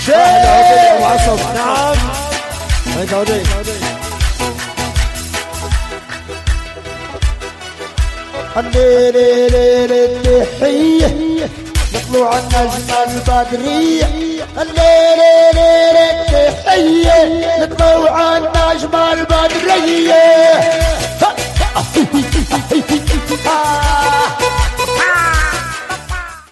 شيء وعصب. نعم هيك عودي. الليل التحية لطلوع النجمة البدرية. الليل التحية لطلوع النجمة البدرية.